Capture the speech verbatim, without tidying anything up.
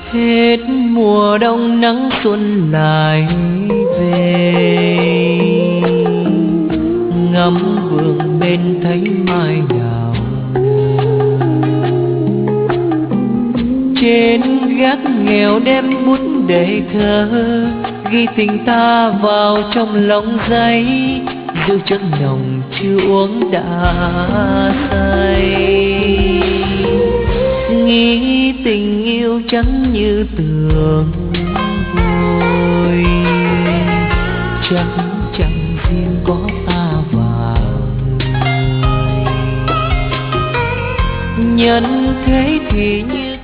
Hết mùa đông nắng xuân lại về, ngắm vườn bên thấy mai đào trên gác nghèo đem bút để thơ, ghi tình ta vào trong lòng giấy, rượu chất nồng chưa uống đã say. Nghĩ tình yêu chẳng như tưởng vời, chắc chẳng riêng có ta và người. Nhân thế thì như